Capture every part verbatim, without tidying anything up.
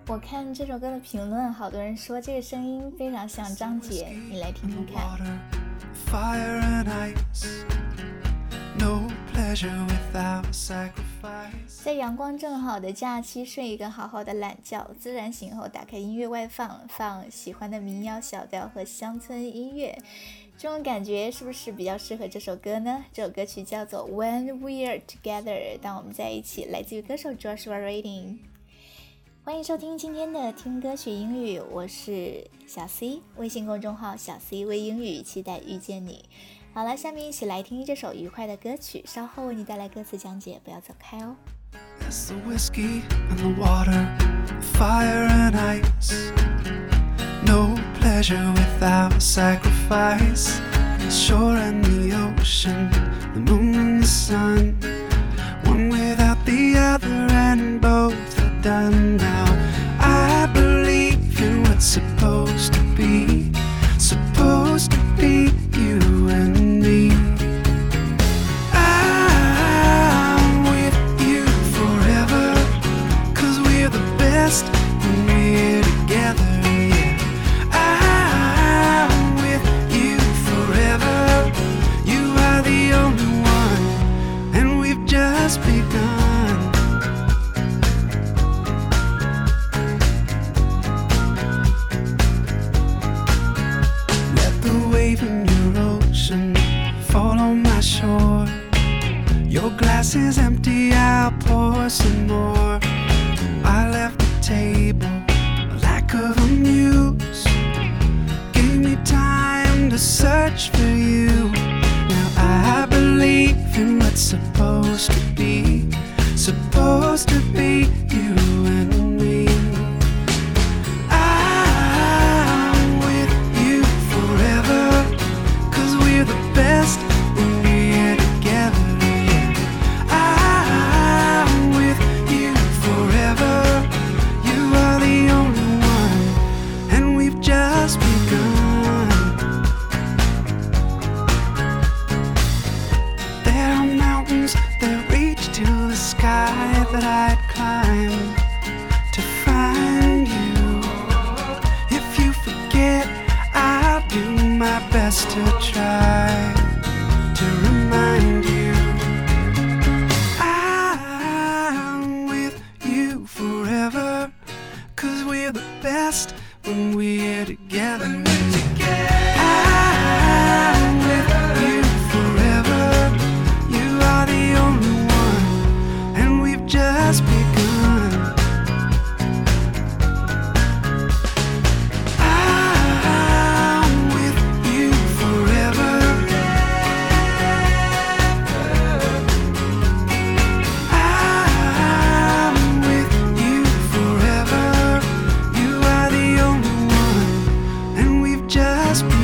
我看这首歌的评论，好多人说这个声音非常像张杰，你来听听看。在阳光正好的假期，睡一个好好的懒觉，自然醒后打开音乐外放，放喜欢的民谣小调和乡村音乐，这种感觉是不是比较适合这首歌呢？这首歌曲叫做 When We're Together， 当我们在一起，来自于歌手 Joshua Radin。欢迎收听今天的听歌学英语，我是小 C， 微信公众号小 C 微英语，期待遇见你。好了，下面一起来听这首愉快的歌曲，稍後為你帶來歌詞講解，不要走開哦。 It's the whiskey and the water, fire and ice. No pleasure without sacrifice. Shore and the ocean, the moon and the sun. One without the other and both are done now. I believe in what's supposed to be, supposed to be you and me. I'm with you forever, 'cause we're the best when we're together, yeah. I'm with you forever, you are the only one, and we've just begun. Let the wave in your ocean fall on my shore. Your glass is empty, I'll pour some more. I left the table, a lack of a muse. Give me time to search for you. Now I believe in what's supposed to be, supposed to be you and me. I'm with you forever, 'cause we're the best when we're together, yeah. I'm with you forever, you are the only one, and we've just begun. There are mountains that reach to the sky that I'd climb to find you. If you forget, I'll do my best to try to remind you. I'm with you forever, 'cause we're the best when we're together. I'm with you forever, you are the only one, and we've just begun. I'm with you forever, I'm with you forever, you are the only one, and we've just begun.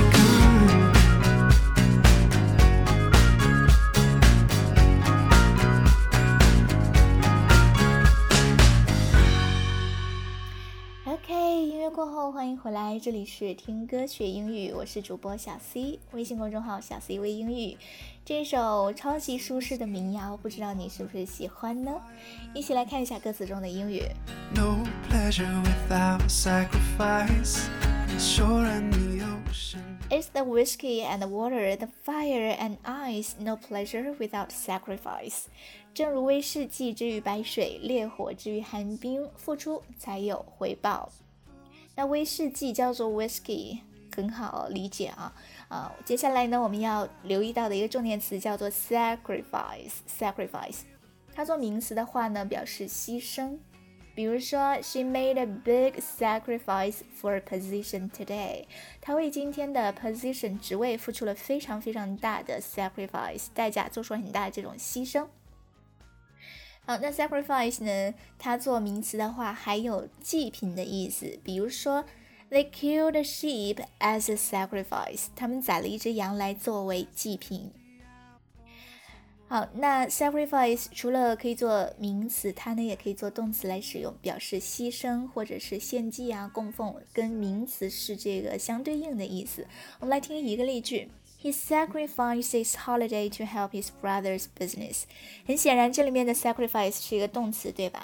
OK， 音乐过后欢迎回来，这里是听歌学英语，我是主播小 C， 微信公众号小 C 微英语。这首超级舒适的民谣，不知道你是不是喜欢呢？一起来看一下歌词中的英语。 No pleasure without sacrifice. Shore and the ocean. It's the whiskey and the water, the fire and ice, no pleasure without sacrifice. 正如威士忌之于白水，烈火之于寒冰，付出才有回报。那威士忌叫做 whisky， 很好理解啊。呃，接下来呢，我们要留意到的一个重点词叫做 sacrifice。sacrifice， 它做名词的话呢，表示牺牲。比如说 She made a big sacrifice for a position today. 她为今天的 position 职位付出了非常非常大的 sacrifice 代价，做出了很大的这种牺牲。好，那 sacrifice 呢，它做名词的话还有祭品的意思。比如说 They killed a sheep as a sacrifice. 他们宰了一只羊来作为祭品。好，那 sacrifice 除了可以做名词，它呢也可以做动词来使用，表示牺牲或者是献祭啊、供奉，跟名词是这个相对应的意思。我们来听一个例句。He sacrificed his holiday to help his brother's business. 很显然，这里面的 sacrifice 是一个动词，对吧？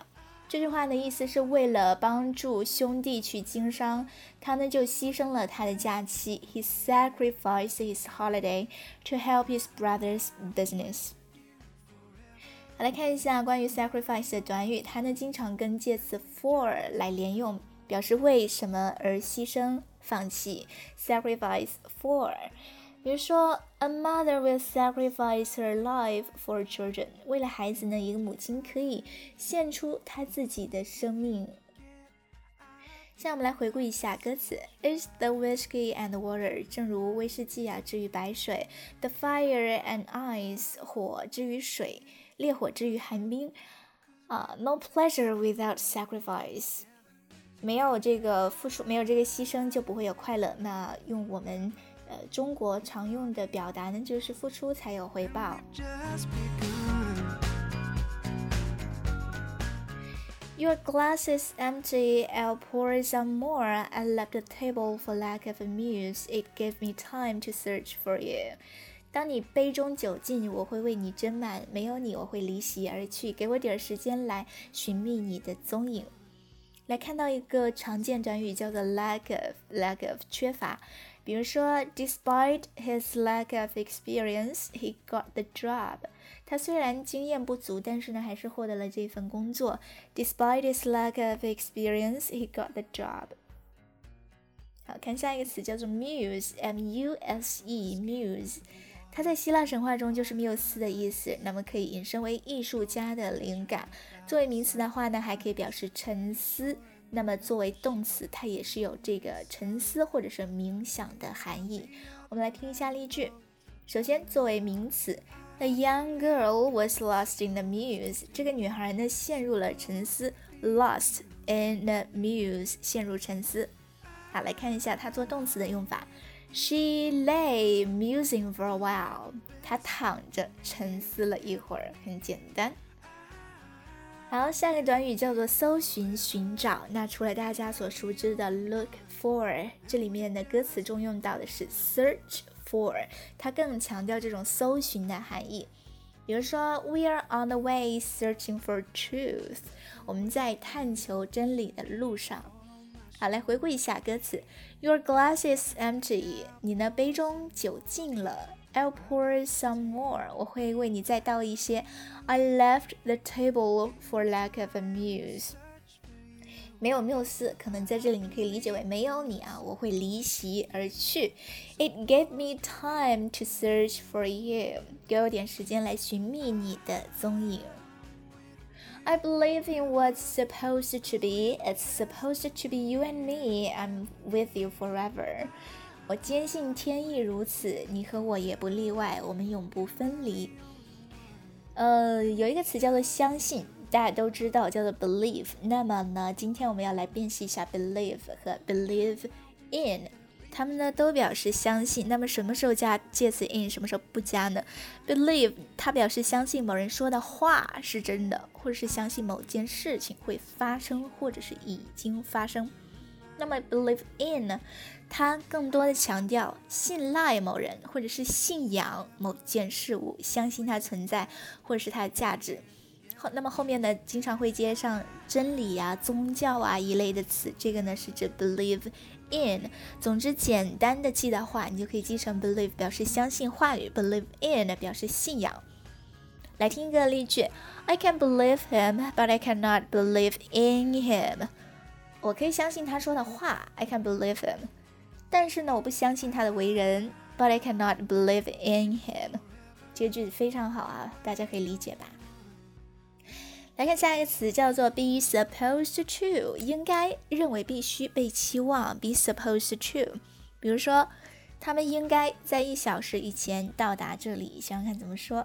这句话的意思是为了帮助兄弟去经商，他呢就牺牲了他的假期。He sacrificed his holiday to help his brother's business. 好，来看一下关于 sacrifice 的短语，它呢经常跟介词 for 来连用，表示为什么而牺牲、放弃。Sacrifice for， 比如说 A mother will sacrifice her life for children. 为了孩子呢，一个母亲可以献出她自己的生命。现在我们来回顾一下歌词 It's the whiskey and water 正如威士忌啊之于白水 The fire and ice 火之于水烈火之于寒冰、uh, No pleasure without sacrifice 没有这个付出没有这个牺牲就不会有快乐。那用我们呃中国常用的表达呢就是付出才有回报。Your glass is empty, I'll pour some more. I left the table for lack of a muse. It gave me time to search for you. 当你杯中酒尽，我会为你斟满，没有你我会离席而去，给我点时间来寻觅你的踪影。来看到一个常见短语叫做 lack of, lack of 缺乏，比如说 Despite his lack of experience, he got the job. 他虽然经验不足，但是呢还是获得了这份工作。Despite his lack of experience, he got the job. 好，看下一个词叫做 muse, M U S E, muse. 它在希腊神话中就是缪斯的意思，那么可以引申为艺术家的灵感。作为名词的话呢，还可以表示沉思。那么作为动词，它也是有这个沉思或者是冥想的含义。我们来听一下例句。首先，作为名词 ，The young girl was lost in the muse。这个女孩呢，陷入了沉思 ，lost in the muse， 陷入沉思。好，来看一下它做动词的用法。She lay musing for a while。她躺着沉思了一会儿，很简单。好，下个短语叫做搜寻、寻找。那除了大家所熟知的 look for， 这里面的歌词中用到的是 search for， 它更强调这种搜寻的含义。比如说 We are on the way searching for truth， 我们在探求真理的路上。好，来回顾一下歌词 Your glass is empty， 你的杯中酒尽了。I'll pour some more， 我会为你再倒一些。I left the table for lack of a muse， 没有缪斯，可能在这里你可以理解为没有你啊，我会离席而去。It gave me time to search for you， 给我点时间来寻觅你的踪影。I believe in what's supposed to be. It's supposed to be you and me. I'm with you forever.我坚信天意如此，你和我也不例外，我们永不分离。呃，有一个词叫做相信，大家都知道叫做 believe。那么呢，今天我们要来辨识一下 believe 和 believe in， 它们呢都表示相信。那么什么时候加介词 in， 什么时候不加呢 ？believe 它表示相信某人说的话是真的，或者是相信某件事情会发生，或者是已经发生。那么 believe in 呢，它更多的强调信赖某人，或者是信仰某件事物，相信它存在，或者是它的价值。后那么后面呢，经常会接上真理啊、宗教啊一类的词，这个呢是指 believe in。总之，简单的记的话，你就可以记成 believe 表示相信话语 ，believe in 表示信仰。来听一个例句 ：I can believe him, but I cannot believe in him。我可以相信他说的话 I can believe him， 但是呢我不相信他的为人 But I cannot believe in him。 这个句子非常好啊，大家可以理解吧。来看下一个词叫做 be supposed to， 应该、认为、必须、被期望 be supposed to。 比如说他们应该在一小时以前到达这里，想想看怎么说。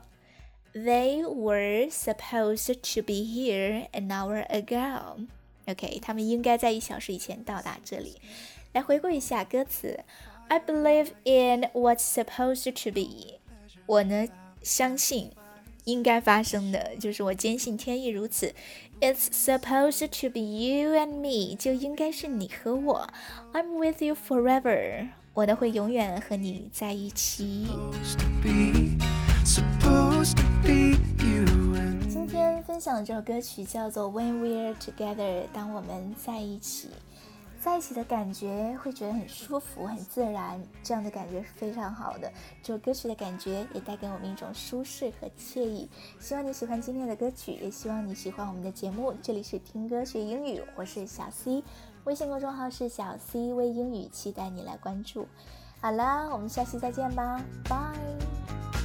They were supposed to be here an hour ago。OK， 他们应该在一小时以前到达这里。来回顾一下歌词 I believe in what's supposed to be。 我呢相信应该发生的，就是我坚信天意如此。 It's supposed to be you and me， 就应该是你和我。 I'm with you forever， 我呢会永远和你在一起。 Supposed to be, supposed to be you and me。 今天分分享的这首歌曲叫做 When We're Together， 当我们在一起。在一起的感觉会觉得很舒服很自然，这样的感觉是非常好的。这首歌曲的感觉也带给我们一种舒适和惬意。希望你喜欢今天的歌曲，也希望你喜欢我们的节目。这里是听歌学英语，我是小 C， 微信公众号是小 C 微英语，期待你来关注。好了，我们下期再见吧，拜。